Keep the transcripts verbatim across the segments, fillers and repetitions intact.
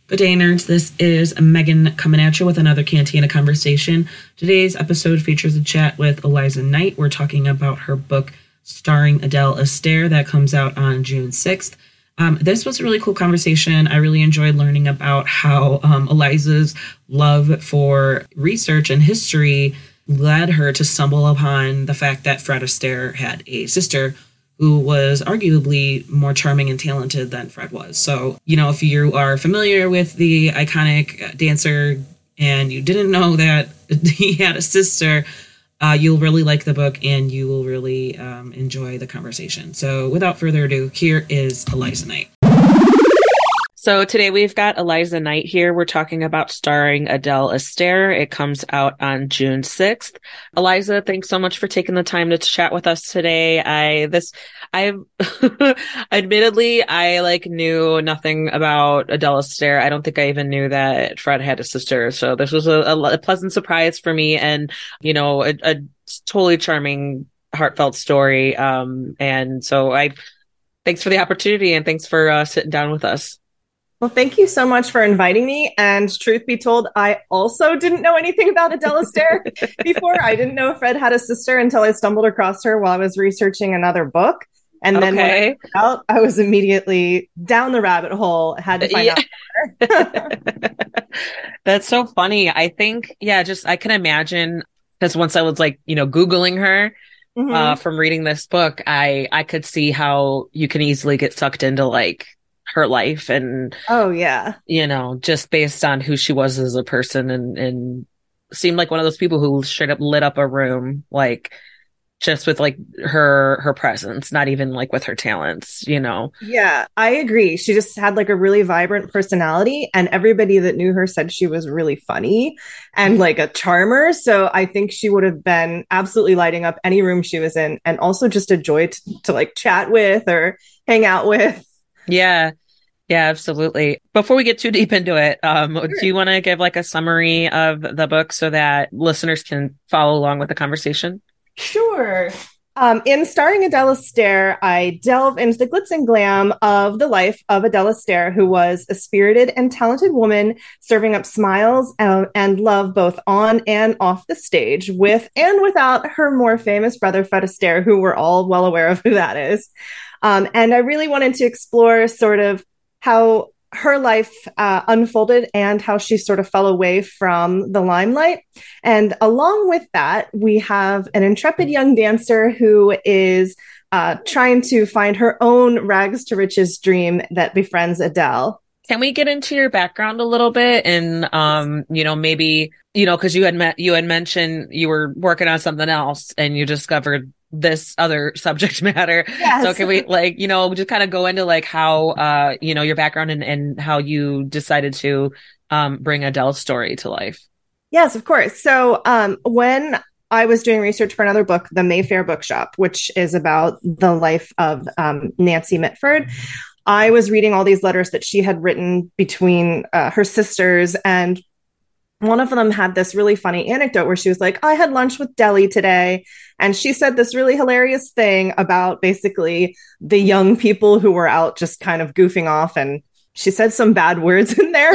Good day, nerds. This is Megan coming at you with another Cantina Conversation. Today's episode features a chat with Eliza Knight. We're talking about her book starring Adele Astaire that comes out on June sixth. Um, this was a really cool conversation. I really enjoyed learning about how um, Eliza's love for research and history led her to stumble upon the fact that Fred Astaire had a sister who was arguably more charming and talented than Fred was. So, you know, if you are familiar with the iconic dancer and you didn't know that he had a sister, uh, you'll really like the book and you will really um, enjoy the conversation. So without further ado, here is Eliza Knight. So today we've got Eliza Knight here. We're talking about starring Adele Astaire. It comes out on June sixth. Eliza, thanks so much for taking the time to chat with us today. I, this, I, admittedly, I like knew nothing about Adele Astaire. I don't think I even knew that Fred had a sister. So this was a, a, a pleasant surprise for me and, you know, a, a totally charming, heartfelt story. Um, and so I, thanks for the opportunity and thanks for uh, sitting down with us. Well, thank you so much for inviting me. And truth be told, I also didn't know anything about Adele Astaire before. I didn't know Fred had a sister until I stumbled across her while I was researching another book. And then okay. when I found out, I was immediately down the rabbit hole, had to find yeah. out. That's so funny. I think, yeah, just I can imagine, because once I was like, you know, Googling her, mm-hmm. uh, from reading this book, I, I could see how you can easily get sucked into like, her life and oh yeah you know just based on who she was as a person and and seemed like one of those people who straight up lit up a room like just with like her her presence, not even like with her talents, you know. Yeah, I agree. She just had like a really vibrant personality and everybody that knew her said she was really funny and like a charmer, so I think she would have been absolutely lighting up any room she was in and also just a joy to, to like chat with or hang out with. Yeah. Yeah, absolutely. Before we get too deep into it, um, sure. do you want to give like a summary of the book so that listeners can follow along with the conversation? Sure. Um, in starring Adele Astaire, I delve into the glitz and glam of the life of Adele Astaire, who was a spirited and talented woman serving up smiles and, and love both on and off the stage, with and without her more famous brother, Fred Astaire, who we're all well aware of who that is. Um, and I really wanted to explore sort of how her life uh, unfolded and how she sort of fell away from the limelight. And along with that, we have an intrepid young dancer who is uh, trying to find her own rags to riches dream that befriends Adele. Can we get into your background a little bit and, um, you know, maybe, you know, because you had met, you had mentioned you were working on something else and you discovered this other subject matter. Yes. So can we like, you know, just kind of go into like how, uh, you know, your background and, and how you decided to, um, bring Adele's story to life? Yes, of course. So, um, when I was doing research for another book, The Mayfair Bookshop, which is about the life of, um, Nancy Mitford, I was reading all these letters that she had written between uh, her sisters, and one of them had this really funny anecdote where she was like, I had lunch with Deli today. And she said this really hilarious thing about basically the young people who were out just kind of goofing off. And she said some bad words in there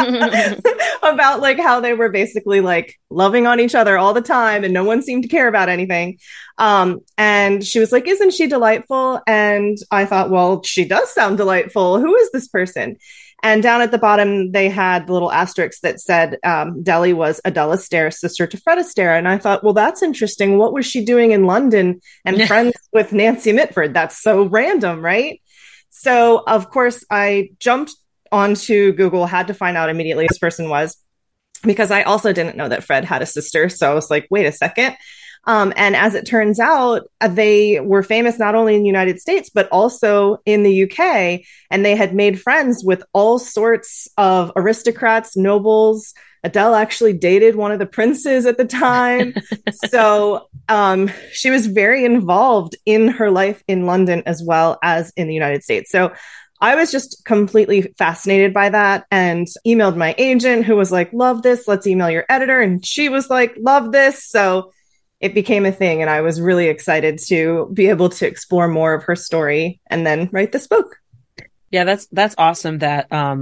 about like how they were basically like loving on each other all the time and no one seemed to care about anything. Um, and she was like, isn't she delightful? And I thought, well, she does sound delightful. Who is this person? And down at the bottom, they had little asterisks that said um, Deli was Adele Astaire, sister to Fred Astaire. And I thought, well, that's interesting. What was she doing in London and friends with Nancy Mitford? That's so random, right? So, of course, I jumped onto Google, had to find out immediately who this person was, because I also didn't know that Fred had a sister. So I was like, wait a second. Um, and as it turns out, they were famous not only in the United States, but also in the U K. And they had made friends with all sorts of aristocrats, nobles. Adele actually dated one of the princes at the time. So um, she was very involved in her life in London as well as in the United States. So I was just completely fascinated by that and emailed my agent, who was like, love this. Let's email your editor. And she was like, love this. So it became a thing. And I was really excited to be able to explore more of her story and then write this book. Yeah, that's that's awesome that, um,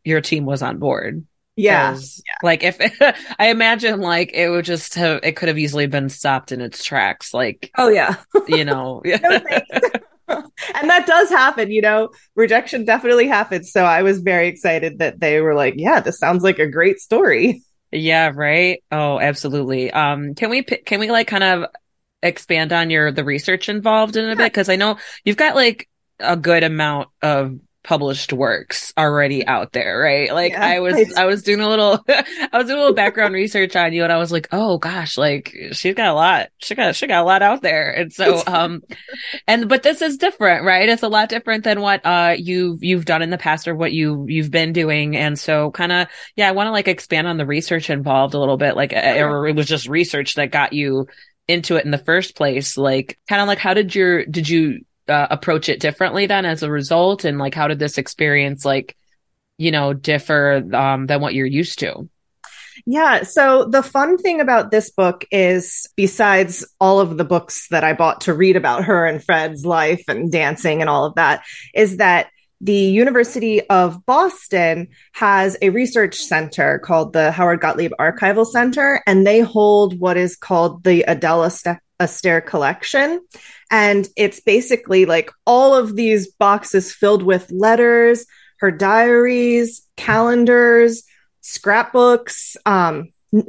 your team was on board. Yeah. Because like if I imagine like it would just have it could have easily been stopped in its tracks. Like, Oh yeah. you know. No thanks. And that does happen, you know, rejection definitely happens. So I was very excited that they were like, yeah, this sounds like a great story. Yeah, right. Oh, absolutely. Um, can we pi- can we like kind of expand on your the research involved in a bit? Because I know you've got like a good amount of published works already out there, right? Like Yeah, I was I- I was doing a little I was doing a little background research on you and I was like, oh gosh, like she's got a lot. She got she got a lot out there. And so um and but this is different, right? It's a lot different than what uh you've you've done in the past or what you you've been doing. And so kind of yeah, I want to like expand on the research involved a little bit, like uh, or it was just research that got you into it in the first place. Like kind of like how did your did you uh, approach it differently then as a result, and like how did this experience like you know differ um than what you're used to? Yeah. So the fun thing about this book is, besides all of the books that I bought to read about her and Fred's life and dancing and all of that, is that the University of Boston has a research center called the Howard Gottlieb Archival Center, and they hold what is called the Adele Astaire Collection. And it's basically like all of these boxes filled with letters, her diaries, calendars, scrapbooks, um,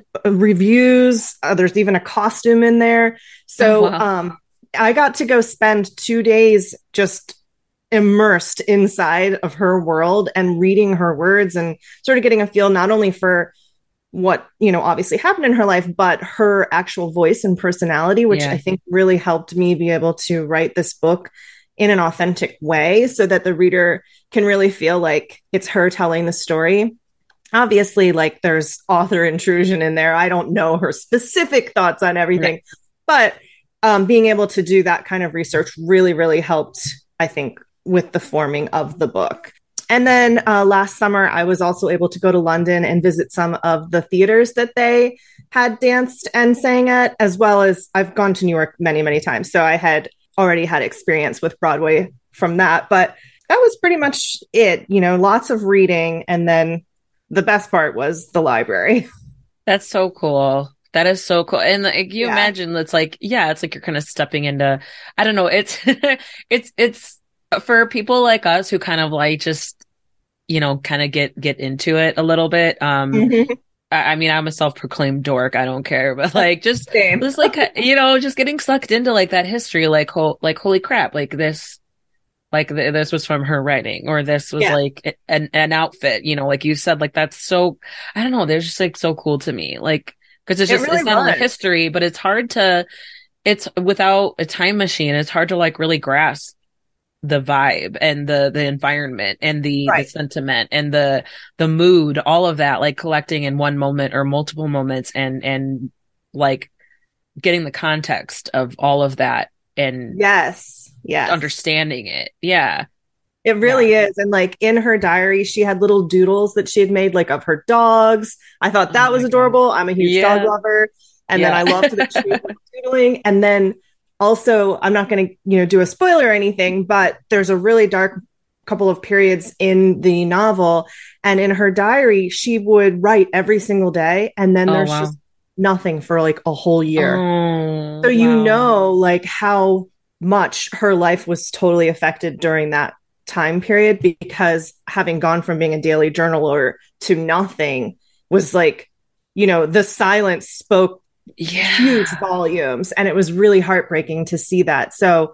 reviews. Uh, there's even a costume in there. So Oh, wow. um, I got to go spend two days just immersed inside of her world and reading her words and sort of getting a feel not only for what, you know, obviously happened in her life, but her actual voice and personality, which Yeah. I think really helped me be able to write this book in an authentic way so that the reader can really feel like it's her telling the story. Obviously, like there's author intrusion in there. I don't know her specific thoughts on everything, Right. but um, being able to do that kind of research really, really helped, I think, with the forming of the book. And then uh, last summer, I was also able to go to London and visit some of the theaters that they had danced and sang at, as well as I've gone to New York many, many times. So I had already had experience with Broadway from that. But that was pretty much it, you know, lots of reading. And then the best part was the library. That's so cool. That is so cool. And like you Yeah. imagine it's like, yeah, it's like you're kind of stepping into, I don't know, it's it's it's for people like us who kind of like just, you know, kind of get get into it a little bit. Um Mhm. I, I mean, I'm a self-proclaimed dork. I don't care, but like just Same. just like you know, just getting sucked into like that history, like ho- like holy crap, like this like th- this was from her writing, or this was Yeah. like an an outfit, you know, like you said, like that's so I don't know, they're just like so cool to me, like because it's It just really it's not only was. history, but it's hard to it's without a time machine, it's hard to like really grasp the vibe and the the environment and the the Right. sentiment and the the mood, all of that, like collecting in one moment or multiple moments, and and like getting the context of all of that and Yes. Yes. understanding it. Yeah. It really is. And like in her diary, she had little doodles that she had made, like of her dogs. I thought Oh that my was God. adorable. I'm a huge Yeah. dog lover. And Yeah. then I loved that she was doodling. And then also, I'm not going to, you know, do a spoiler or anything, but there's a really dark couple of periods in the novel. And in her diary, she would write every single day. And then Oh, there's wow. just nothing for like a whole year. Oh, So you wow. know, like how much her life was totally affected during that time period, because having gone from being a daily journaler to nothing was like, you know, the silence spoke Yeah. huge volumes, and it was really heartbreaking to see that. So,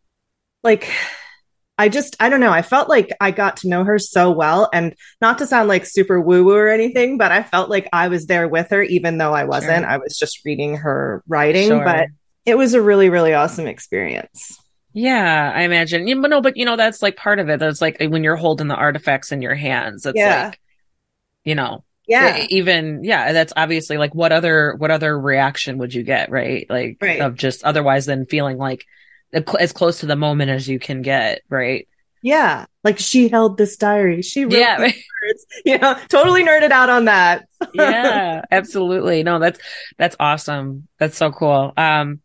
like, I just, I don't know. I felt like I got to know her so well, and not to sound like super woo woo or anything, but I felt like I was there with her, even though I wasn't. Sure. I was just reading her writing, Sure. but it was a really, really awesome experience. Yeah, I imagine. Yeah, but no, but you know, that's like part of it. That's like when you're holding the artifacts in your hands, it's Yeah. like, you know, Yeah. e- even, yeah, that's obviously like what other, what other reaction would you get, right? Like Right. of just otherwise than feeling like as close to the moment as you can get, right? Yeah. Like she held this diary. She wrote Yeah. these words. You know, totally nerded out on that. Yeah, absolutely. No, that's that's awesome. That's so cool. Um,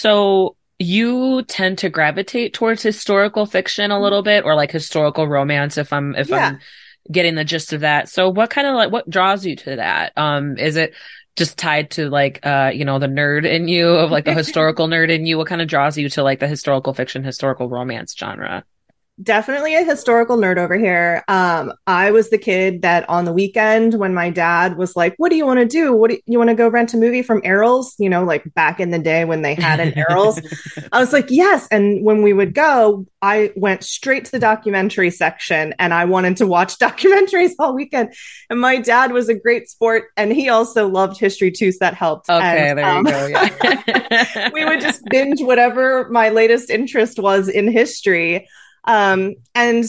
so you tend to gravitate towards historical fiction a little bit, or like historical romance, if I'm if Yeah. I'm getting the gist of that. So what kind of like, what draws you to that? Um, is it just tied to like, uh, you know, the nerd in you of like the historical nerd in you? What kind of draws you to like the historical fiction, historical romance genre? Definitely a historical nerd over here. Um, I was the kid that on the weekend when my dad was like, "What do you want to do? What do you, you want to go rent a movie from Errol's?" You know, like back in the day when they had an Errol's. I was like, "Yes." And when we would go, I went straight to the documentary section, and I wanted to watch documentaries all weekend. And my dad was a great sport, and he also loved history too, so that helped. Okay, and, there um, you go. Yeah. we would just binge whatever my latest interest was in history. Um, and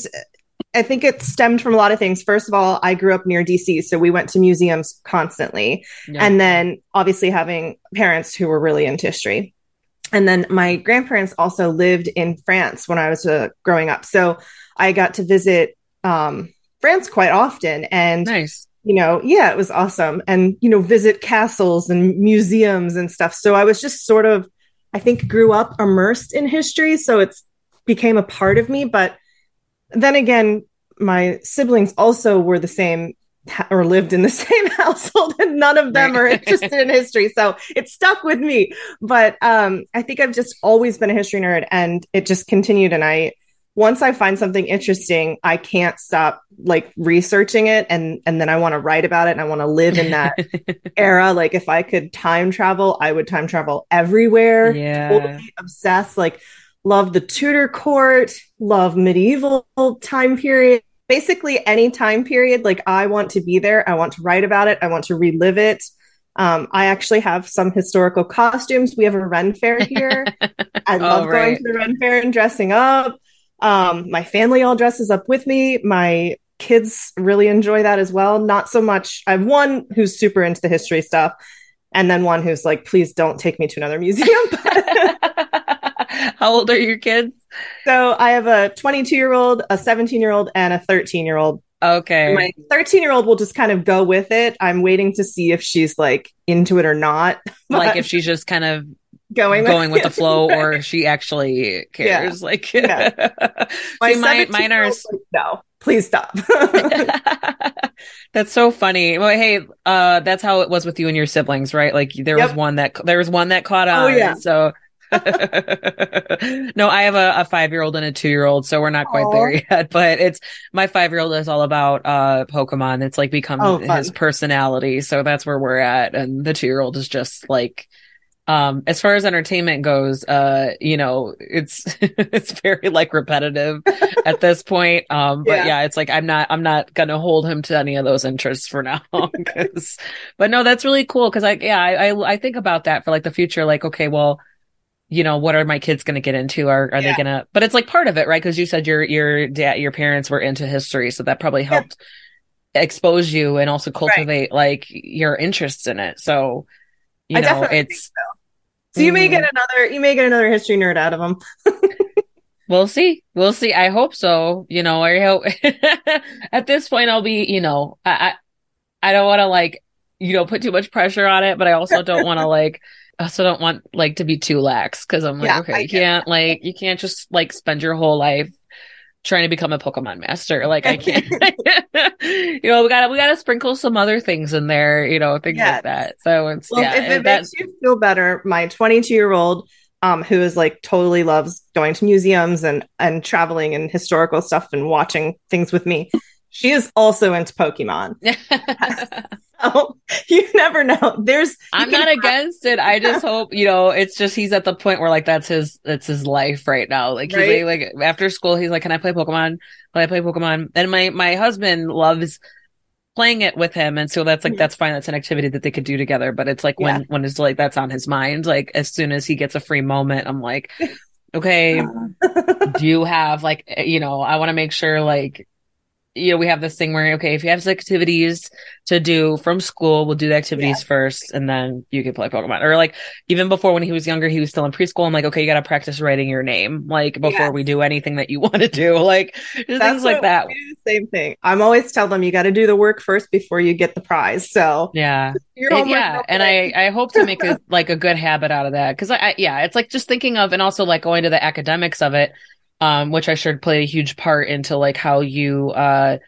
I think it stemmed from a lot of things. First of all, I grew up near D C, so we went to museums constantly. Yeah. And then obviously having parents who were really into history. And then my grandparents also lived in France when I was uh, growing up. So I got to visit um, France quite often. And, nice. you know, yeah, it was awesome. And, you know, visit castles and museums and stuff. So I was just sort of, I think, grew up immersed in history. So it's became a part of me. But then again, my siblings also were the same or lived in the same household, and none of them are interested in history. So it stuck with me. But um, I think I've just always been a history nerd, and it just continued. And I, once I find something interesting, I can't stop like researching it. And, and then I want to write about it, and I want to live in that era. Like if I could time travel, I would time travel everywhere. Yeah. Totally obsessed. Like, love the Tudor court, love medieval time period, basically any time period. Like I want to be there. I want to write about it. I want to relive it. Um, I actually have some historical costumes. We have a Ren Fair here. I love oh, right. going to the Ren Fair and dressing up. Um, my family all dresses up with me. My kids really enjoy that as well. Not so much. I have one who's super into the history stuff, and then one who's like, please don't take me to another museum. How old are your kids? So I have a twenty-two year old, a seventeen year old, and a thirteen year old. Okay. My thirteen year old will just kind of go with it. I'm waiting to see if she's like into it or not. Like if she's just kind of going going with, with the flow, right. or she actually cares. Yeah. Like yeah. My see, mine, mine are like, no, please stop. That's so funny. Well, hey, uh, that's how it was with you and your siblings, right? Like there yep. was one that there was one that caught on. Oh yeah. So. No, I have a, a five-year-old and a two-year-old, so we're not quite Aww. There yet. But it's my five-year-old is all about uh Pokemon. It's like become oh, his personality, so that's where we're at. And the two-year-old is just like, um, as far as entertainment goes, uh, you know, it's it's very like repetitive at this point. Um, but yeah. yeah, it's like I'm not I'm not gonna hold him to any of those interests for now. Cause, but no, that's really cool because I yeah I, I I think about that for like the future. Like, okay, well. You know, what are my kids going to get into? Are are yeah. they going to, but it's like part of it, right? Cause you said your, your dad, your parents were into history. So that probably helped yeah. expose you and also cultivate right. like your interests in it. So, you I know, it's, so. so you mm, may get another, you may get another history nerd out of them. We'll see. We'll see. I hope so. You know, I hope at this point I'll be, you know, I, I, I don't want to like, you know, put too much pressure on it, but I also don't want to like, I also don't want like to be too lax because I'm like, yeah, okay, you can't that. like, you can't just like spend your whole life trying to become a Pokemon master. Like I can't, you know, we gotta, we gotta sprinkle some other things in there, you know, things yes. like that. So it's, well, yeah, if it that, makes you feel better, my twenty-two year old, um, who is like totally loves going to museums and, and traveling and historical stuff and watching things with me. She is also into Pokemon. So you never know. There's I'm not have- against it. I just hope, you know, it's just he's at the point where like that's his that's his life right now. Like he's right? like, like after school he's like, can I play Pokemon? Can I play Pokemon? And my my husband loves playing it with him, and so that's like mm-hmm. that's fine. That's an activity that they could do together. But it's like yeah. when when it's like that's on his mind. Like as soon as he gets a free moment, I'm like, okay, do you have like you know? I want to make sure like. You know, we have this thing where, okay, if you have activities to do from school, we'll do the activities yeah. first and then you can play Pokemon. Or like, even before when he was younger, he was still in preschool. I'm like, okay, you got to practice writing your name, like before yes. we do anything that you want to do. Like, just things like that. We do the same thing. I'm always tell them you got to do the work first before you get the prize. So yeah. It, yeah. And I, I hope to make a, like a good habit out of that. Cause I, I, yeah, it's like just thinking of, and also like going to the academics of it. Um, which I sure played a huge part into like how you, uh,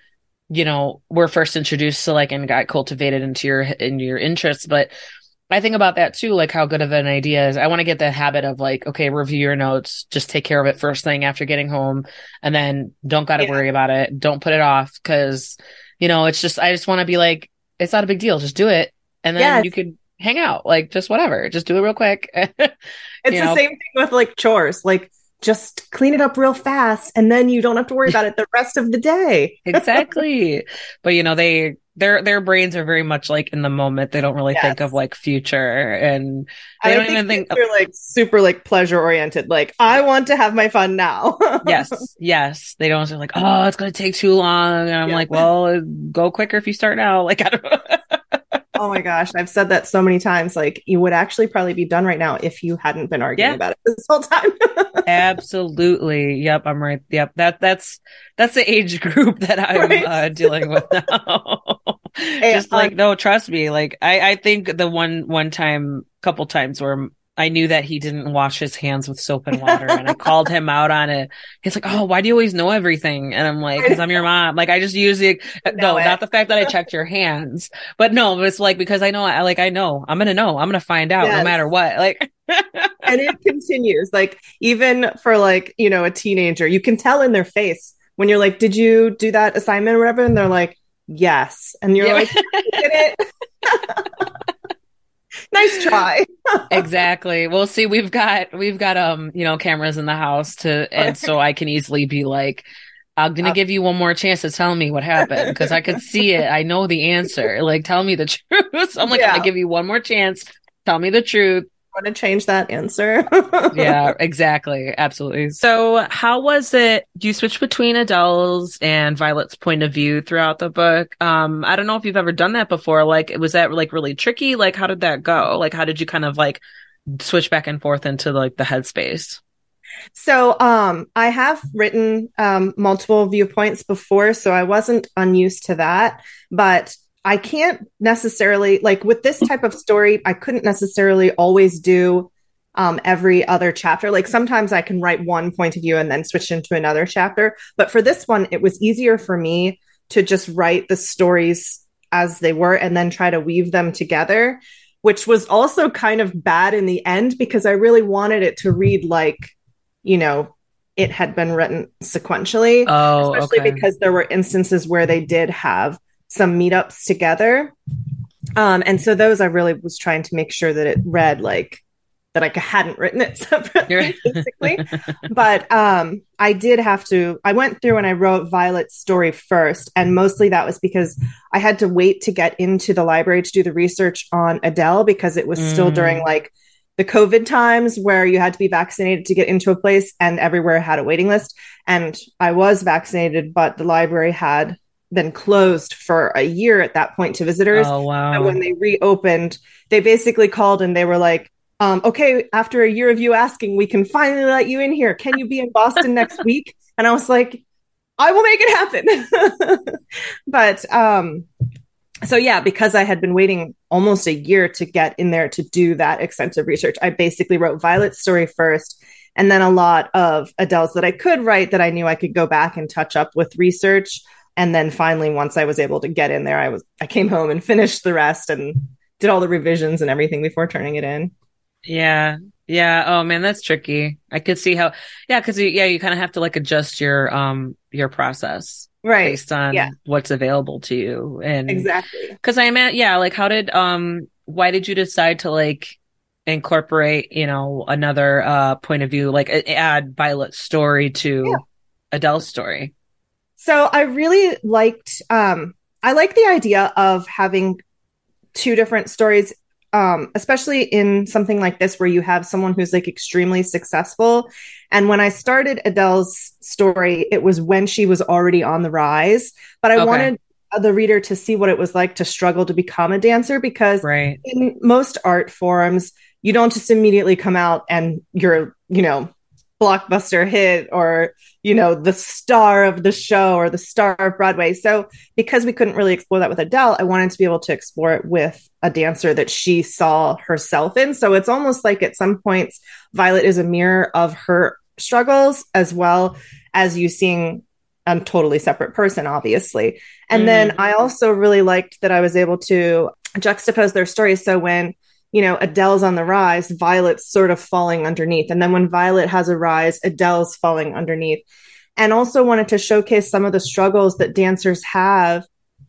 you know, were first introduced to, like, and got cultivated into your, in your interests. But I think about that too, like how good of an idea is. I want to get the habit of like, okay, review your notes, just take care of it first thing after getting home. And then don't got to Yeah. worry about it. Don't put it off. Cause, you know, it's just, I just want to be like, it's not a big deal. Just do it. And then Yes. you could hang out, like just whatever, just do it real quick. It's You the know? same thing with like chores. Like just clean it up real fast and then you don't have to worry about it the rest of the day. Exactly. But you know, they, their, their brains are very much like in the moment. They don't really Yes. think of like future, and they And don't I think even think, they're like super like pleasure oriented. Like I want to have my fun now. yes, yes. They don't, they're like, oh, it's going to take too long. And I'm Yeah. like, well, go quicker if you start now. Like, I don't know. Oh my gosh, I've said that so many times. Like you would actually probably be done right now if you hadn't been arguing Yeah. about it this whole time. Absolutely. Yep. I'm right. Yep. That, that's, that's the age group that I'm Right. uh, dealing with now. Hey, Just like, um, no, trust me. Like, I, I think the one, one time, couple times where I knew that he didn't wash his hands with soap and water, and I called him out on it. He's like, oh, why do you always know everything? And I'm like, because I'm your mom. Like, I just use the, know no, it. not the fact that I checked your hands, but no, it's like, because I know, I like, I know, I'm going to know, I'm going to find out no Yes. matter what. Like, And it continues. Like even for like, you know, a teenager, you can tell in their face when you're like, did you do that assignment or whatever? And they're like, yes. And you're Yeah. like, you did it. Nice try. Exactly. Well, see, we've got, we've got, um, you know, cameras in the house to, and so I can easily be like, I'm going to Uh, give you one more chance to tell me what happened, because I could see it. I know the answer. Like, tell me the truth. So I'm like, I'm Yeah. going to give you one more chance. Tell me the truth. Want to change that answer? Yeah, exactly. Absolutely. So how was it? Do you switch between Adele's and Violet's point of view throughout the book? Um, I don't know if you've ever done that before. Like, was that like really tricky? Like, how did that go? Like, how did you kind of like switch back and forth into like the headspace? So um, I have written um, multiple viewpoints before, so I wasn't unused to that. But I can't necessarily, like with this type of story, I couldn't necessarily always do um, every other chapter. Like sometimes I can write one point of view and then switch into another chapter. But for this one, it was easier for me to just write the stories as they were and then try to weave them together, which was also kind of bad in the end because I really wanted it to read like, you know, it had been written sequentially, Oh, especially okay. because there were instances where they did have some meetups together. Um, and so those I really was trying to make sure that it read like that I hadn't written it separately, basically. But um, I did have to, I went through and I wrote Violet's story first. And mostly that was because I had to wait to get into the library to do the research on Adele because it was mm. still during like the COVID times where you had to be vaccinated to get into a place and everywhere had a waiting list. And I was vaccinated, but the library had been closed for a year at that point to visitors. Oh, wow. And when they reopened, they basically called and they were like, um, okay, after a year of you asking, we can finally let you in here. Can you be in Boston next week? And I was like, I will make it happen. But um, so yeah, because I had been waiting almost a year to get in there to do that extensive research, I basically wrote Violet's story first, and then a lot of Adele's that I could write that I knew I could go back and touch up with research. And then finally, once I was able to get in there, I was I came home and finished the rest and did all the revisions and everything before turning it in. Yeah. Yeah. Oh man, that's tricky. I could see how, yeah. Cause you, yeah, you kind of have to like adjust your, um, your process. Right. Based on yeah. what's available to you. And exactly. Cause I meant, yeah, like how did, um, why did you decide to like incorporate, you know, another, uh, point of view, like add Violet's story to yeah. Adele's story? So I really liked, um, I like the idea of having two different stories. Um, especially in something like this where you have someone who's like extremely successful. And when I started Adele's story, it was when she was already on the rise, but I okay. wanted the reader to see what it was like to struggle to become a dancer because right. in most art forms, you don't just immediately come out and you're, you know, blockbuster hit or, you know, the star of the show or the star of Broadway. So because we couldn't really explore that with Adele, I wanted to be able to explore it with a dancer that she saw herself in. So it's almost like at some points, Violet is a mirror of her struggles as well as you seeing a totally separate person, obviously. And Mm. then I also really liked that I was able to juxtapose their stories. So when, you know, Adele's on the rise, Violet's sort of falling underneath. And then when Violet has a rise, Adele's falling underneath. And also wanted to showcase some of the struggles that dancers have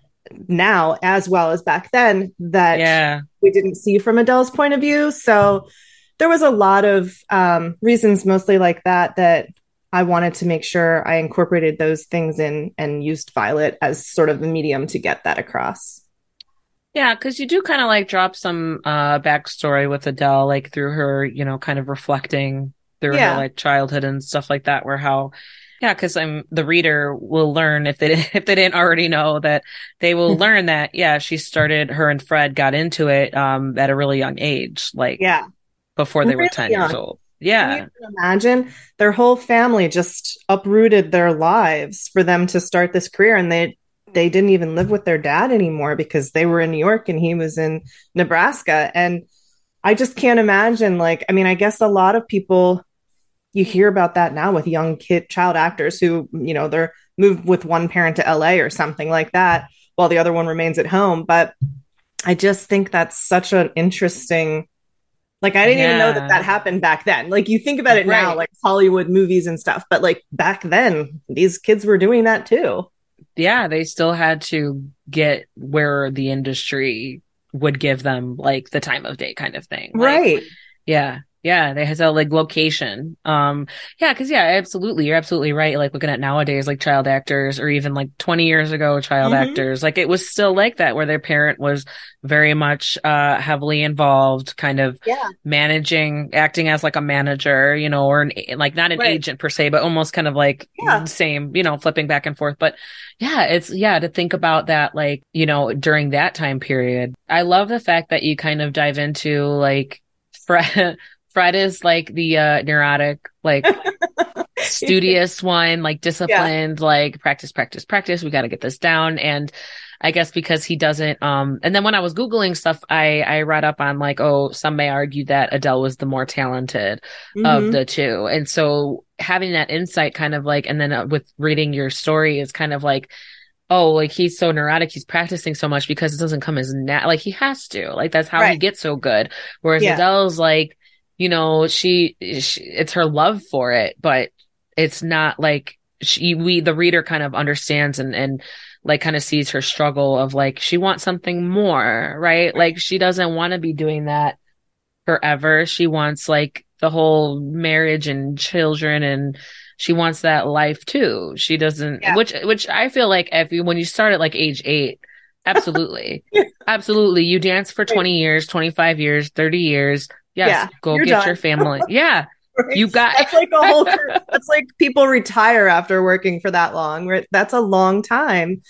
now as well as back then that Yeah. we didn't see from Adele's point of view. So there was a lot of um, reasons, mostly like that, that I wanted to make sure I incorporated those things in and used Violet as sort of the medium to get that across. Yeah, because you do kind of like drop some uh backstory with Adele, like through her, you know, kind of reflecting through Yeah. her like childhood and stuff like that, where how yeah, because I'm the reader will learn if they if they didn't already know that they will learn that yeah, she started her and Fred got into it um at a really young age, like Yeah. before they Really were ten years young. old. Can Yeah. you imagine their whole family just uprooted their lives for them to start this career, and they they didn't even live with their dad anymore because they were in New York and he was in Nebraska. And I just can't imagine, like, I mean, I guess a lot of people, you hear about that now with young kid child actors who, you know, they're moved with one parent to L A or something like that while the other one remains at home. But I just think that's such an interesting, like, I didn't even know that Yeah. that happened back then. Like, you think about it now, Right. like Hollywood movies and stuff, but like back then, these kids were doing that too. Yeah, they still had to get where the industry would give them like the time of day kind of thing. Like, Right. yeah. Yeah. They had a like location. Um, yeah, because yeah, absolutely. You're absolutely right. Like looking at nowadays, like child actors, or even like twenty years ago, child Mhm. actors, like it was still like that, where their parent was very much uh heavily involved, kind of Yeah. managing, acting as like a manager, you know, or an like not an Right. agent per se, but almost kind of like Yeah. same, you know, flipping back and forth. But yeah, it's yeah, to think about that, like, you know, during that time period. I love the fact that you kind of dive into like Fred Fred is like the uh neurotic, like studious one, like disciplined, like practice, practice, practice. We got to get this down. And I guess because he doesn't, um, and then when I was Googling stuff, I, I read up on like, oh, some may argue that Adele was the more talented of Mhm. the two. And so having that insight kind of like, and then uh, with reading your story is kind of like, oh, like he's so neurotic, he's practicing so much because it doesn't come as nat, like he has to, like that's how he Right. gets so good. Whereas Yeah. Adele's like, you know, she, she, it's her love for it, but it's not like she, we, the reader kind of understands and, and like kind of sees her struggle of like, she wants something more, right? Like she doesn't want to be doing that forever. She wants like the whole marriage and children, and she wants that life too. She doesn't, Yeah. which, which I feel like if you, when you start at like age eight, absolutely, absolutely. You dance for twenty years, twenty-five years, thirty years. Yes. Yeah, Go you're get done. your family. Yeah. Right? You got That's like a whole career. That's like people retire after working for that long. Right? That's a long time.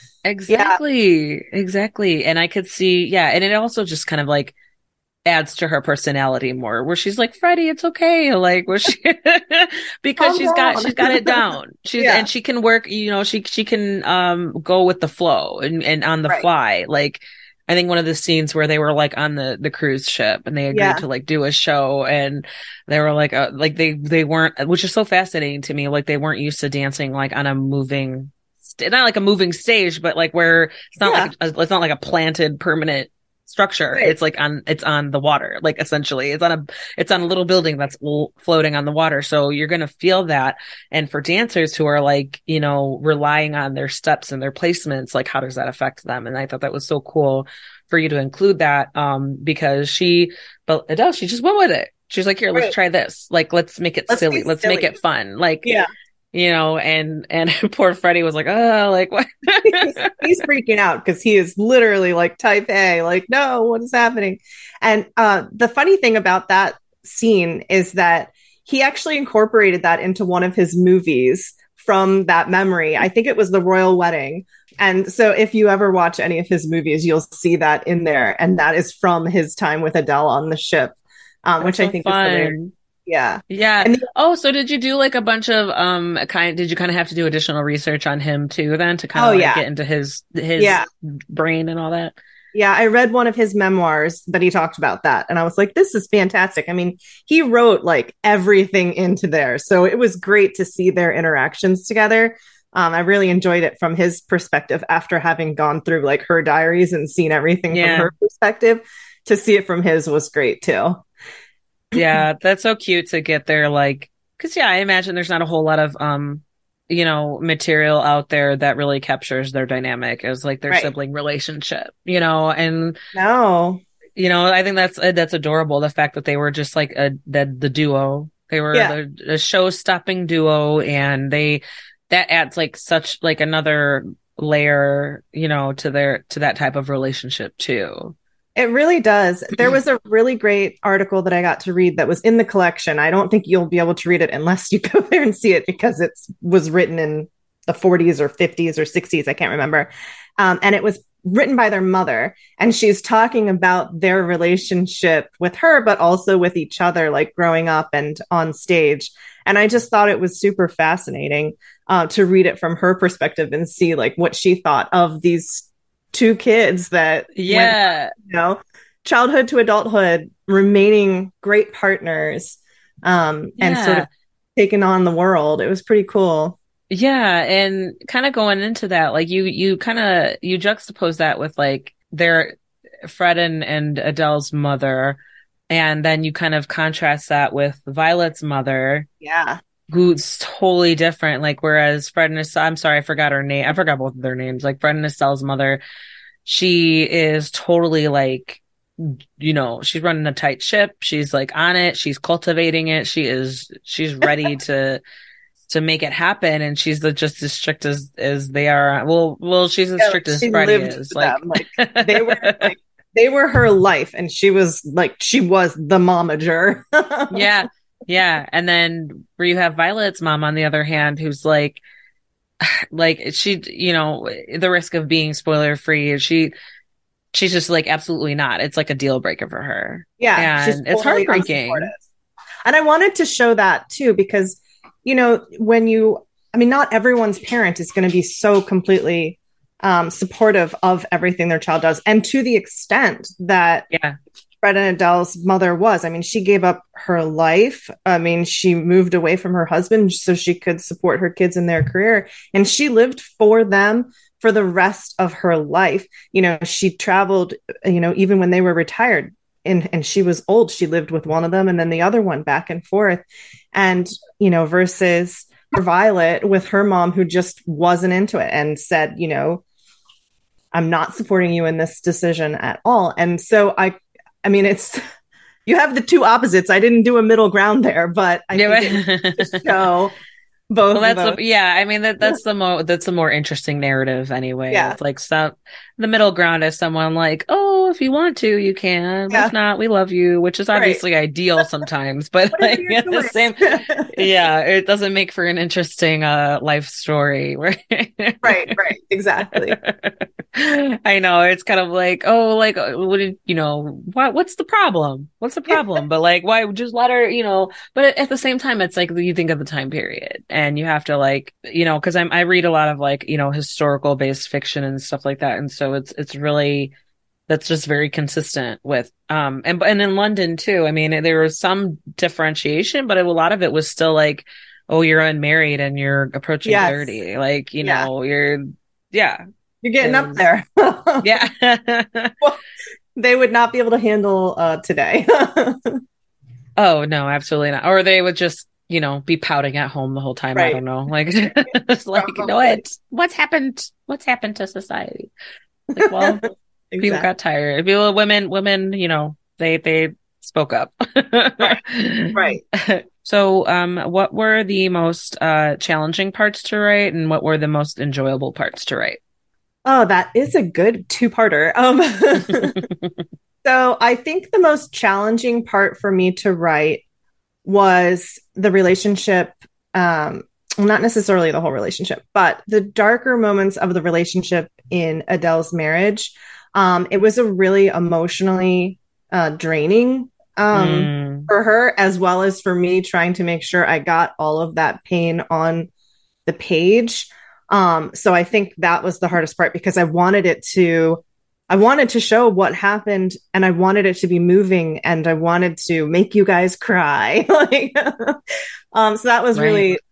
Exactly. Exactly. And I could see, yeah. And it also just kind of like adds to her personality more, where she's like, Freddie, it's okay. Like, where she, because Calm she's got, down. she's got it down. She's, Yeah. and she can work, you know, she, she can, um, go with the flow and, and on the Right. fly. Like, I think one of the scenes where they were like on the, the cruise ship and they agreed Yeah. to like do a show, and they were like, uh, like they, they weren't, which is so fascinating to me. Like they weren't used to dancing like on a moving, st- not like a moving stage, but like where it's not Yeah. like, a, it's not like a planted permanent structure. Right. It's like on, it's on the water, like essentially it's on a, it's on a little building that's l- floating on the water. So you're going to feel that. And for dancers who are like, you know, relying on their steps and their placements, like how does that affect them? And I thought that was so cool for you to include that. Um, because she, but Adele, she just went with it. She's like, here, let's Right. try this. Like, let's make it Let's be silly. Let's make silly. it fun. Like, Yeah. you know, and, and poor Freddie was like, oh, like what? he's, he's freaking out because he is literally like type A, like, no, what is happening? And uh, the funny thing about that scene is that he actually incorporated that into one of his movies from that memory. I think it was The Royal Wedding. And so if you ever watch any of his movies, you'll see that in there. And that is from his time with Adele on the ship, um, which so I think fun. is hilarious. Yeah. Yeah. And the- Oh, so did you do like a bunch of um kind did you kind of have to do additional research on him too then to kind of Oh, like yeah. get into his his Yeah. brain and all that? Yeah, I read one of his memoirs that he talked about that. And I was like, this is fantastic. I mean, he wrote like everything into there. So it was great to see their interactions together. Um, I really enjoyed it from his perspective after having gone through like her diaries and seen everything Yeah. from her perspective. To see it from his was great too. Yeah, that's so cute to get there. Like, because yeah, I imagine there's not a whole lot of um, you know, material out there that really captures their dynamic as like their Right. sibling relationship. You know, and No. you know, I think that's uh, that's adorable. The fact that they were just like a the the duo. They were Yeah. the, a show-stopping duo, and they that adds like such like another layer, you know, to their to that type of relationship too. It really does. There was a really great article that I got to read that was in the collection. I don't think you'll be able to read it unless you go there and see it because it was written in the forties or fifties or sixties. I can't remember. Um, and it was written by their mother. And she's talking about their relationship with her, but also with each other, like growing up and on stage. And I just thought it was super fascinating uh, to read it from her perspective and see like what she thought of these two kids that Yeah. went, you know, childhood to adulthood, remaining great partners, um, Yeah. and sort of taking on the world. It was pretty cool. Yeah, and kind of going into that, like you, you kind of you juxtapose that with like their Fred and, and Adele's mother, and then you kind of contrast that with Violet's mother, Yeah. who's totally different. Like whereas Fred and Estelle, I'm sorry, I forgot her name. I forgot both of their names. Like Fred and Estelle's mother, she is totally like, you know, she's running a tight ship. She's like on it. She's cultivating it. She is. She's ready to. to make it happen, and she's the, just as strict as as they are. Well, well, she's as Yeah, strict as she Freddie lived is. for Like, them. Like they were, like they were her life, and she was like she was the momager. yeah, yeah. And then where you have Violet's mom, on the other hand, who's like, like she, you know, the risk of being spoiler free, she. She's just like absolutely not. It's like a deal breaker for her. Yeah, and it's totally heartbreaking. unsupportive. And I wanted to show that too because, you know, when you, I mean, not everyone's parent is going to be so completely um, supportive of everything their child does, and to the extent that Yeah. Fred and Adele's mother was. I mean, she gave up her life. I mean, she moved away from her husband so she could support her kids in their career, and she lived for them for the rest of her life. You know, she traveled, you know, even when they were retired, and, and she was old, she lived with one of them and then the other one back and forth. And, you know, versus Violet with her mom, who just wasn't into it and said, you know, I'm not supporting you in this decision at all. And so I, I mean, it's, you have the two opposites. I didn't do a middle ground there, but I Yeah, think it was to show both. Well, that's of the, yeah. I mean that that's the mo that's a more interesting narrative anyway. Yeah. It's like some the middle ground is someone like, oh, if you want to, you can. But Yeah. if not, we love you, which is obviously ideal sometimes. But Whatever like your at the choice. same, yeah, it doesn't make for an interesting uh life story. Right. right, right, exactly. I know it's kind of like, oh, like what did you know? What what's the problem? What's the problem? But like, why just let her? You know. But at the same time, it's like you think of the time period, and you have to like, you know, because I'm I read a lot of like you know historical based fiction and stuff like that, and so it's it's really that's just very consistent with um and and in London too. I mean, there was some differentiation, but a lot of it was still like, oh, you're unmarried and you're approaching Yes. thirty, like you Yeah. know, you're yeah. You're getting up Is- there. Yeah. They would not be able to handle uh, today. Oh, no, absolutely not. Or they would just, you know, be pouting at home the whole time. I Right. don't know. Like, it's like, you know, Probably. what? What's happened? What's happened to society? Like, well, people Exactly. got tired. People, women, women, you know, they, they spoke up. Right. So, um, what were the most, uh, challenging parts to write, and what were the most enjoyable parts to write? Oh, that is a good two-parter. Um, so I think the most challenging part for me to write was the relationship. Um, well, not necessarily the whole relationship, but the darker moments of the relationship in Adele's marriage. Um, it was a really emotionally uh, draining um, Mm, for her, as well as for me, trying to make sure I got all of that pain on the page. Um, so I think that was the hardest part because I wanted it to, I wanted to show what happened, and I wanted it to be moving, and I wanted to make you guys cry. Like, um, so that was Right. really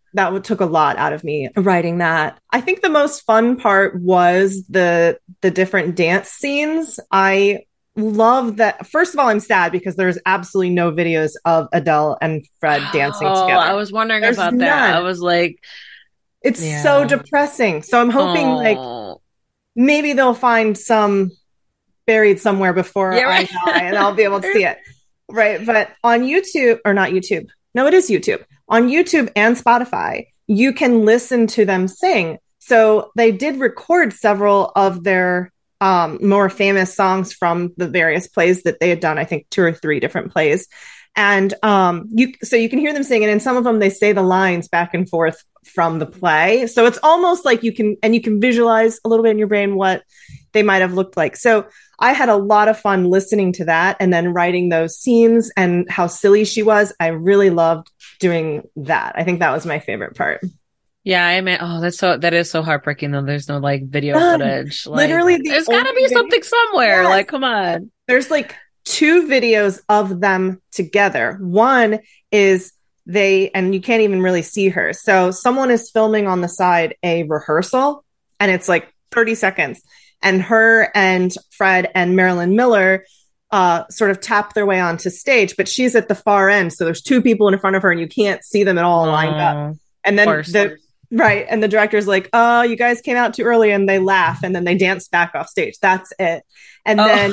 that would, took a lot out of me writing that. I think the most fun part was the the different dance scenes. I love that. First of all, I'm sad because there's absolutely no videos of Adele and Fred dancing oh, together. I was wondering There's about none. that. I was like, it's yeah. so depressing. So I'm hoping oh. like maybe they'll find some buried somewhere before Yeah, right. I die and I'll be able to see it. Right. But on YouTube, or not YouTube. No, it is YouTube. On YouTube and Spotify, you can listen to them sing. So they did record several of their um, more famous songs from the various plays that they had done. I think two or three different plays. And um, you, so you can hear them sing. And in some of them, they say the lines back and forth from the play. So it's almost like you can, and you can visualize a little bit in your brain what they might have looked like. So I had a lot of fun listening to that and then writing those scenes and how silly she was. I really loved doing that. I think that was my favorite part. Yeah, I mean, oh, that's so, that is so heartbreaking though. There's no like video None. footage. Like, Literally, the there's gotta only be video- something somewhere. Yes. Like, come on. There's like two videos of them together. One is they, and you can't even really see her. So someone is filming on the side a rehearsal and it's like thirty seconds. And her and Fred and Marilyn Miller uh, sort of tap their way onto stage, but she's at the far end. So there's two people in front of her and you can't see them at all Oh, lined up. And then course. the, right. And the director's like, oh, you guys came out too early, and they laugh and then they dance back off stage. That's it. And Oh. then,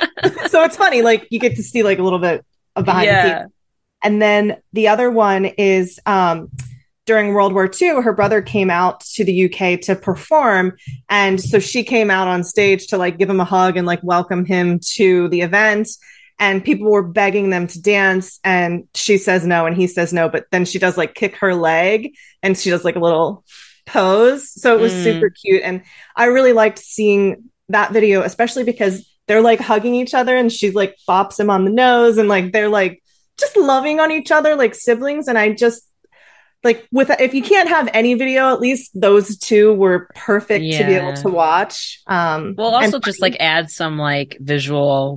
so it's funny, like you get to see like a little bit of behind Yeah. the scenes. And then the other one is, um, during World War Two, her brother came out to the U K to perform. And so she came out on stage to like give him a hug and like welcome him to the event. And people were begging them to dance. And she says no, and he says no. But then she does like kick her leg and she does like a little pose. So it was Mm. super cute. And I really liked seeing that video, especially because they're like hugging each other and she like bops him on the nose and like they're like just loving on each other like siblings. And I just, like with if you can't have any video, at least those two were perfect to be Yeah. able to watch. Um, Well, also and- just like add some like visual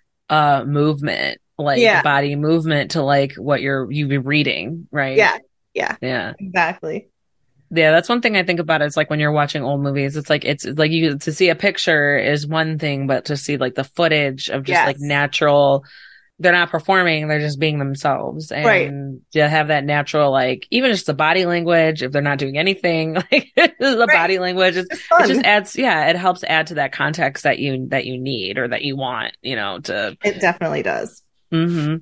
uh movement, like Yeah. body movement to like what you're you be reading, right? yeah, yeah, Yeah. exactly. Yeah, that's one thing I think about is like when you're watching old movies, it's like it's like you to see a picture is one thing, but to see like the footage of just Yes. like natural, they're not performing, they're just being themselves. And Right. to have that natural, like even just the body language, if they're not doing anything, like the Right. body language is It's fun. it just adds yeah, it helps add to that context that you that you need or that you want, you know, to It definitely does. hmm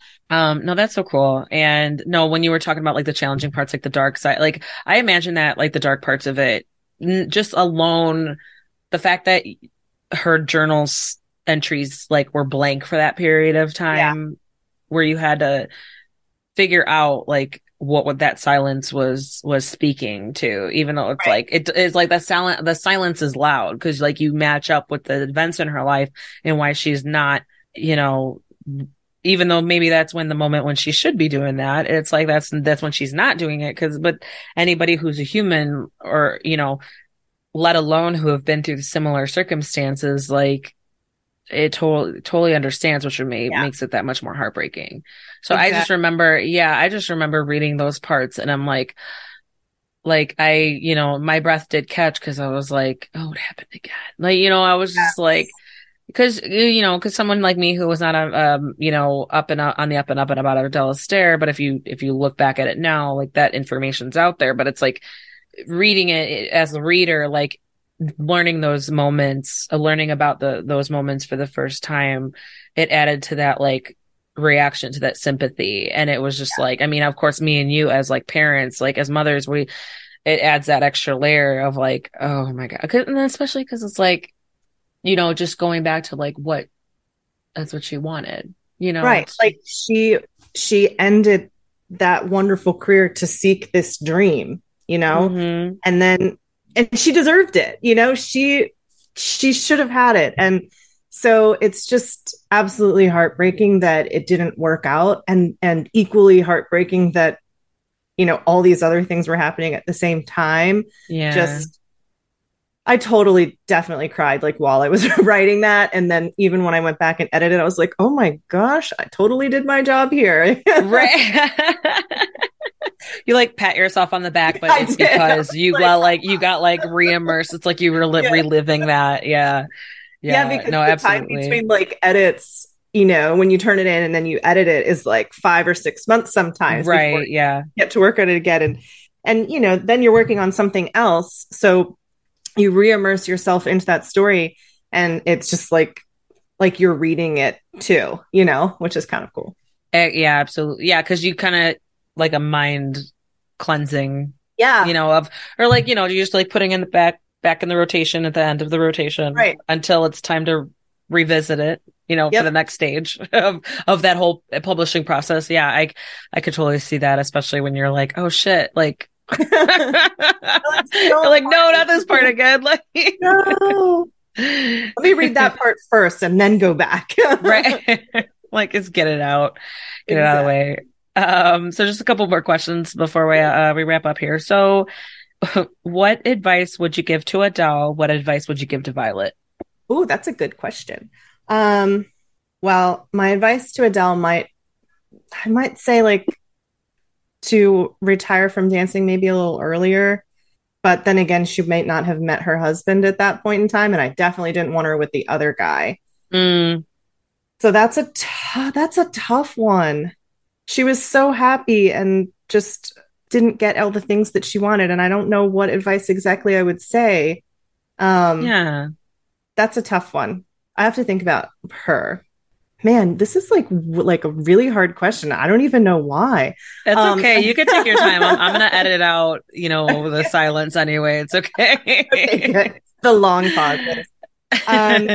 Um, no, that's so cool. And no, when you were talking about like the challenging parts, like the dark side, like I imagine that like the dark parts of it, n- just alone, the fact that her journals entries like were blank for that period of time where you had to figure out like what what that silence was was speaking to, even though it's Right. like it is like the silent the silence is loud because like you match up with the events in her life and why she's not, you know, even though maybe that's when the moment when she should be doing that, it's like that's that's when she's not doing it. Because but anybody who's a human or you know, let alone who have been through similar circumstances, like it totally totally understands, which ma- Yeah. makes it that much more heartbreaking. So I just Exactly. remember, yeah, I just remember reading those parts, and I'm like, like I, you know, my breath did catch because I was like, oh, it happened again. Like you know, I was just Yes. like. Because you know, because someone like me who was not um, you know, up and up, on the up and up and about Adele Astaire, but if you if you look back at it now, like that information's out there, but it's like reading it as a reader, like learning those moments, uh, learning about the those moments for the first time, it added to that like reaction to that sympathy, and it was just Yeah. like, I mean, of course, me and you as like parents, like as mothers, we it adds that extra layer of like, oh my god, 'Cause- and especially because it's like. You know, just going back to like what that's what she wanted, you know, Right. It's- Like she she ended that wonderful career to seek this dream, you know? Mhm. And then and she deserved it, you know? She she should have had it. And so it's just absolutely heartbreaking that it didn't work out, and and equally heartbreaking that you know all these other things were happening at the same time. yeah, Just I totally definitely cried like while I was writing that. And then even when I went back and edited, I was like, oh my gosh, I totally did my job here. right. you like pat yourself on the back, but I it's did. because you like, got like you got like re-immersed. It's like you were li- yeah. reliving that. Yeah. Yeah, Yeah. because No, the absolutely. time between like edits, you know, when you turn it in and then you edit it is like five or six months sometimes before Right. Yeah. you get to work on it again. And and you know, then you're working on something else. So you re-immerse yourself into that story and it's just like like you're reading it too, you know, which is kind of cool. Uh, yeah, absolutely. Yeah, because you kind of like a mind cleansing, Yeah. you know, of or like, you know, you're just like putting in the back back in the rotation at the end of the rotation Right. until it's time to revisit it, you know, Yep. for the next stage of of that whole publishing process. Yeah, I I could totally see that, especially when you're like, oh shit, like like, you're like, no, not this part again. Like no. Let me read that part first and then go back. Right. Like, just get it out, get exactly. it out of the way. Um, so just a couple more questions before we, uh, we wrap up here. So what advice would you give to Adele? What advice would you give to Violet? Oh, that's a good question. Um, well, my advice to Adele might, I might say like to retire from dancing maybe a little earlier. But then again, she might not have met her husband at that point in time. And I definitely didn't want her with the other guy. Mm. So that's a, t- that's a tough one. She was so happy and just didn't get all the things that she wanted. And I don't know what advice exactly I would say. Um, yeah. That's a tough one. I have to think about her. Man, this is like like a really hard question. I don't even know why. That's um, okay. You can take your time. I'm, I'm going to edit out, you know, the silence anyway. It's okay. okay the long pauses. Um,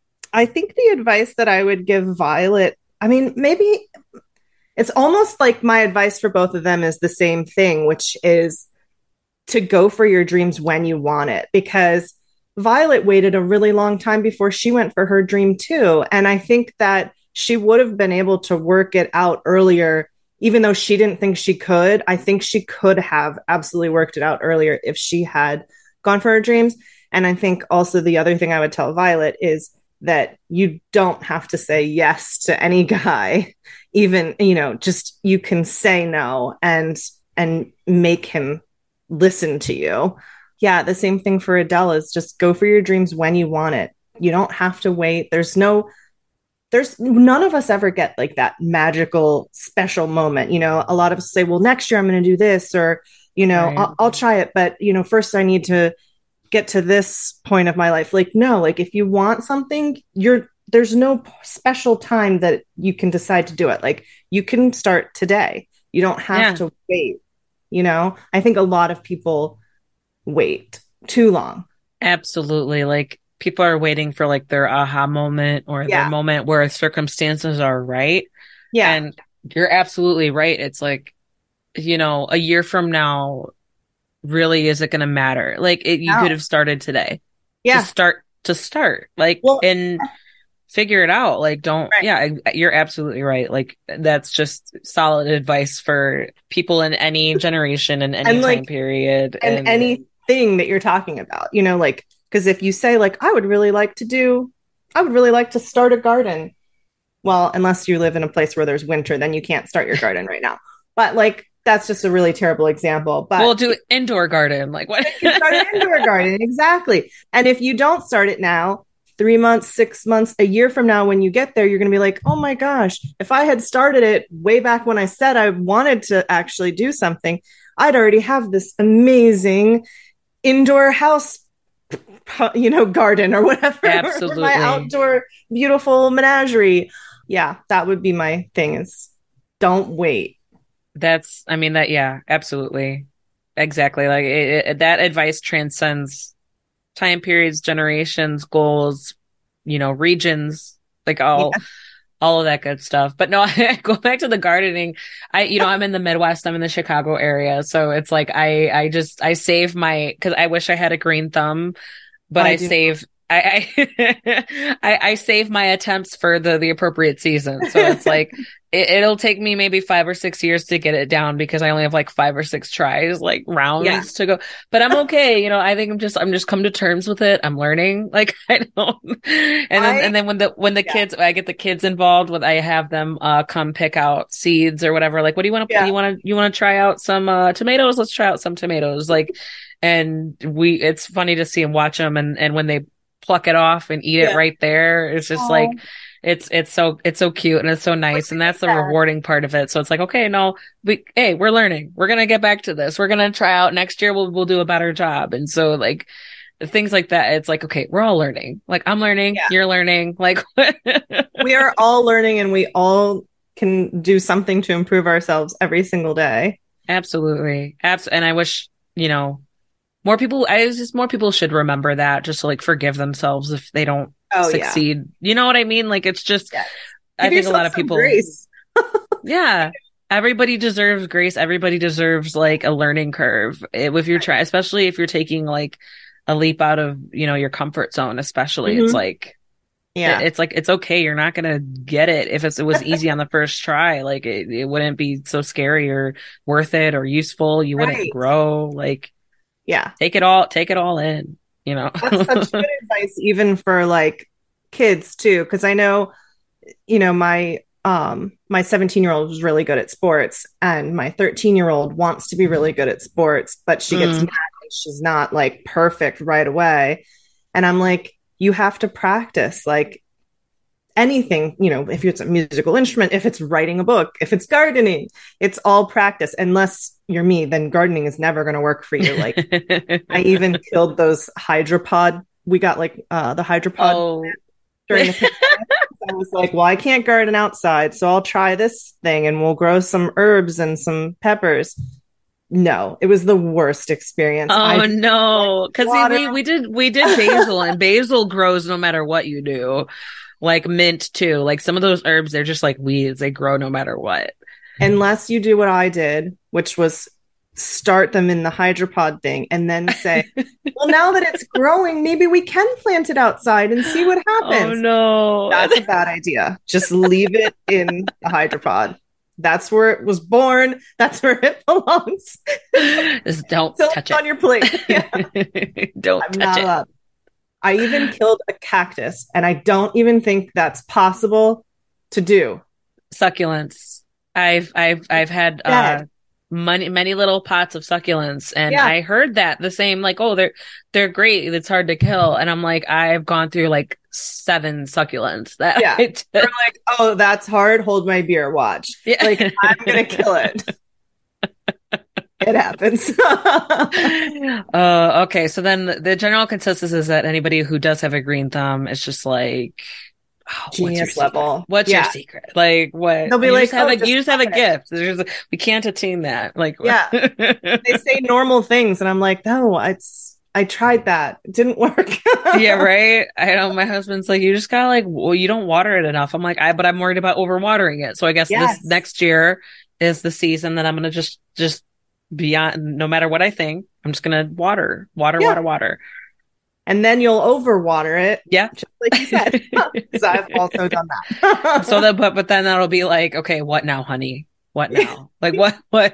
I think the advice that I would give Violet, I mean, maybe it's almost like my advice for both of them is the same thing, which is to go for your dreams when you want it, because Violet waited a really long time before she went for her dream too. And I think that she would have been able to work it out earlier, even though she didn't think she could. I think she could have absolutely worked it out earlier if she had gone for her dreams. And I think also the other thing I would tell Violet is that you don't have to say yes to any guy, even, you know, just you can say no and and make him listen to you. Yeah, the same thing for Adele is just go for your dreams when you want it. You don't have to wait. There's no, there's none of us ever get like that magical special moment. You know, a lot of us say, well, next year I'm going to do this, or, you know, right. I'll, I'll try it. But, you know, first I need to get to this point of my life. Like, no, like if you want something, you're, there's no special time that you can decide to do it. Like you can start today. You don't have yeah. to wait. You know, I think a lot of people wait too long. Absolutely. Like people are waiting for like their aha moment or yeah. their moment where circumstances are right. Yeah. And you're absolutely right. It's like, you know, a year from now, really, is it going to matter? Like it, you no. could have started today. Yeah. To start, to start like, well, and figure it out. Like, don't, right. yeah, you're absolutely right. Like that's just solid advice for people in any generation and any and, like, time period. And, and anything that you're talking about, you know, like, because if you say like, I would really like to do, I would really like to start a garden. Well, unless you live in a place where there's winter, then you can't start your garden right now. But like, that's just a really terrible example. But we'll do indoor garden. Like what? You start an indoor garden. Exactly. And if you don't start it now, three months, six months, a year from now, when you get there, you're going to be like, oh my gosh, if I had started it way back when I said I wanted to actually do something, I'd already have this amazing indoor house, you know, garden or whatever. Absolutely. My outdoor beautiful menagerie. Yeah, that would be my thing is don't wait. That's, I mean, that, yeah, absolutely. Exactly. Like it, it, that advice transcends time periods, generations, goals, you know, regions, like all, yeah. all of that good stuff. But no, I go back to the gardening. I, you know, I'm in the Midwest, I'm in the Chicago area. So it's like, I, I just, I save my, cause I wish I had a green thumb, but I, I save, I, I, I, I save my attempts for the, the appropriate season. So it's like, it, it'll take me maybe five or six years to get it down because I only have like five or six tries, like rounds Yeah. to go. But I'm okay. You know, I think I'm just I'm just come to terms with it. I'm learning. Like I don't. And then I- and then when the when the Yeah. kids I get the kids involved with I have them uh come pick out seeds or whatever. Like, what do you want to Yeah. you want to you want to try out some uh tomatoes? Let's try out some tomatoes. Like, and we it's funny to see them watch them and and when they pluck it off and eat Yeah. it right there. It's just Aw. like it's it's so it's so cute and it's so nice and that's the Yeah. rewarding part of it. So it's like, okay, no, we hey, we're learning. We're gonna get back to this. We're gonna try out next year. We'll we'll do a better job. And so like things like that. It's like, okay, we're all learning. Like I'm learning, Yeah. you're learning. Like We are all learning, and we all can do something to improve ourselves every single day. absolutely, abs. And I wish you know more people. I was just more people should remember that just to like forgive themselves if they don't Oh yeah. succeed. You know what I mean? Like it's just. Yes. I Give think a lot yourself of some people. grace. Yeah. Everybody deserves grace. Everybody deserves like a learning curve. If you're trying, especially if you're taking like a leap out of, you know, your comfort zone, especially, it's Mhm. like, Yeah. it- it's like, it's okay. You're not going to get it if it's, it was easy on the first try. Like it, it wouldn't be so scary or worth it or useful. You wouldn't Right. grow. Like Yeah. take it all, take it all in, you know? That's such good advice, even for like kids too, because I know, you know, my um my seventeen year old was really good at sports, and my thirteen year old wants to be really good at sports, but she gets Mm. mad and she's not like perfect right away. And I'm like, you have to practice, like anything, you know, if it's a musical instrument, if it's writing a book, if it's gardening, it's all practice. Unless you're me, then gardening is never going to work for you. Like I even killed those hydropod. We got like uh, the hydropod oh, during the pandemic. I was like, well, I can't garden outside, so I'll try this thing and we'll grow some herbs and some peppers. No, it was the worst experience. oh I no. Cause see, water. we, we did, we did basil and basil grows no matter what you do. Like mint too. Like some of those herbs, they're just like weeds. They grow no matter what. Unless you do what I did, which was start them in the hydropod thing and then say, well, now that it's growing, maybe we can plant it outside and see what Oh happens. no. That's a bad idea. Just leave it in the hydropod. That's where it was born. That's where it belongs. Just don't Still touch on it. your plate. Yeah. Don't I'm touch not it. allowed. I even killed a cactus, and I don't even think that's possible to do. Succulents. I've I've I've had uh Dead. many many little pots of succulents and Yeah. I heard that the same like, oh, they're they're great. It's hard to kill. And I'm like, I've gone through like seven succulents that Yeah. I took. They're like, oh, that's hard. Hold my beer. Watch. Yeah. Like, I'm gonna kill it. It happens. uh okay, so then the general consensus is that anybody who does have a green thumb is just like, oh, what's your Genius secret? level. What's Yeah. your secret? Like what? They'll be you like, just have "Oh, a just you just have a suck it." gift. There's we can't attain that. Like Yeah. They say normal things, and I'm like, no, it's. I tried that. It didn't work. Yeah, right. I know my husband's like, you just gotta like, well, you don't water it enough. I'm like, I, but I'm worried about overwatering it. So I guess Yes. this next year is the season that I'm gonna just, just beyond, no matter what I think, I'm just gonna water, water, Yeah. water, water. And then you'll overwater it, Yeah. just like you said. Because I've also done that. So that, but, but then that'll be like, okay, what now, honey? What now? Like what, what?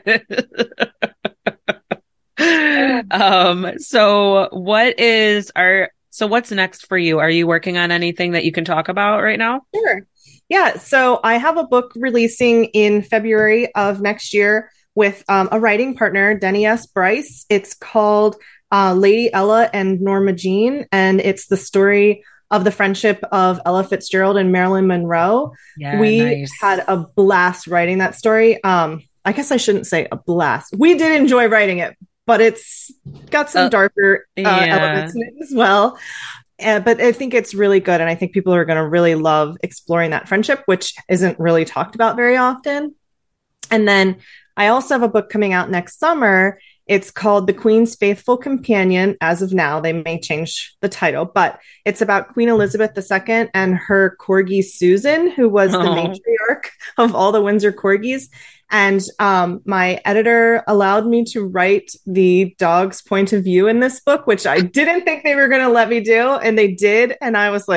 um, so what is our, so what's next for you? Are you working on anything that you can talk about right now? Sure. Yeah. So I have a book releasing in February of next year with um, a writing partner, Denny S. Bryce. It's called uh, Lady Ella and Norma Jean, and it's the story of the friendship of Ella Fitzgerald and Marilyn Monroe. Yeah, we nice. had a blast writing that story. Um, I guess I shouldn't say a blast. We did enjoy writing it, but it's got some Uh, darker uh, yeah. elements in it as well. Uh, but I think it's really good. And I think people are going to really love exploring that friendship, which isn't really talked about very often. And then I also have a book coming out next summer. It's called The Queen's Faithful Companion. As of now, they may change the title, but it's about Queen Elizabeth the Second and her corgi, Susan, who was the Oh. matriarch of all the Windsor corgis. And um, my editor allowed me to write the dog's point of view in this book, which I didn't think they were going to let me do. And they did. And I was like,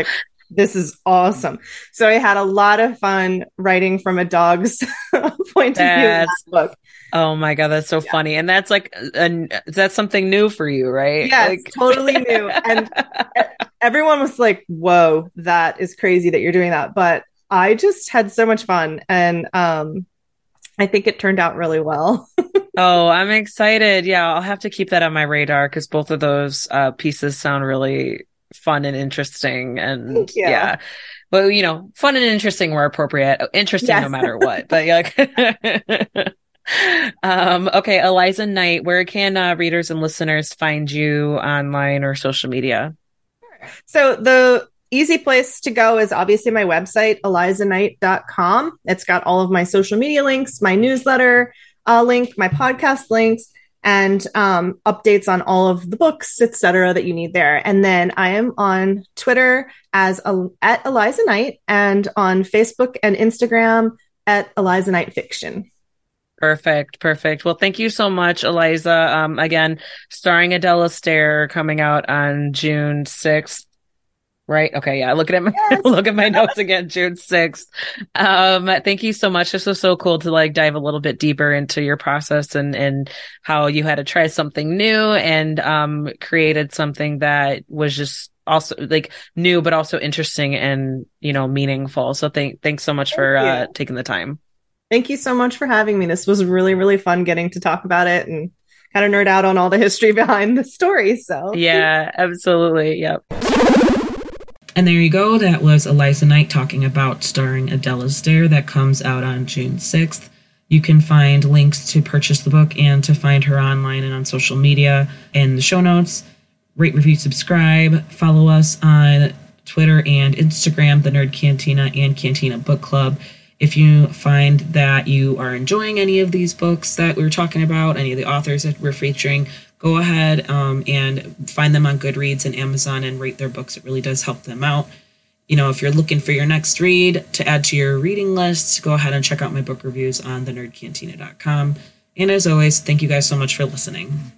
this is awesome. So I had a lot of fun writing from a dog's point of view in that book. Oh my God, that's so yeah. funny. And that's like, a, that's something new for you, right? Yes, like... totally new. And everyone was like, whoa, that is crazy that you're doing that. But I just had so much fun. And um, I think it turned out really well. Oh, I'm excited. Yeah, I'll have to keep that on my radar because both of those uh, pieces sound really fun and interesting. And yeah, well, you know, fun and interesting were appropriate. Interesting yes. no matter what. But like, um, okay, Eliza Knight, where can uh, readers and listeners find you online or social media? So the easy place to go is obviously my website, eliza knight dot com. It's got all of my social media links, my newsletter uh, link, my podcast links, and um, updates on all of the books, et cetera, that you need there. And then I am on Twitter as uh, at Eliza Knight and on Facebook and Instagram at Eliza Knight Fiction. Perfect. Perfect. Well, thank you so much, Eliza. Um, again, starring Adele Astaire, coming out on June sixth. Right. Okay. Yeah. Looking at my, yes. look at my notes again, June sixth. Um, thank you so much. This was so cool to like dive a little bit deeper into your process and, and how you had to try something new and, um, created something that was just also like new, but also interesting and, you know, meaningful. So thank, thanks so much thank for, uh, taking the time. Thank you so much for having me. This was really, really fun getting to talk about it and kind of nerd out on all the history behind the story. So yeah, absolutely. Yep. And there you go. That was Eliza Knight talking about starring Adele Astaire that comes out on June sixth. You can find links to purchase the book and to find her online and on social media in the show notes. Rate, review, subscribe. Follow us on Twitter and Instagram, The Nerd Cantina and Cantina Book Club. If you find that you are enjoying any of these books that we were talking about, any of the authors that we're featuring, go ahead um, and find them on Goodreads and Amazon and rate their books. It really does help them out. You know, if you're looking for your next read to add to your reading list, go ahead and check out my book reviews on the nerd cantina dot com. And as always, thank you guys so much for listening.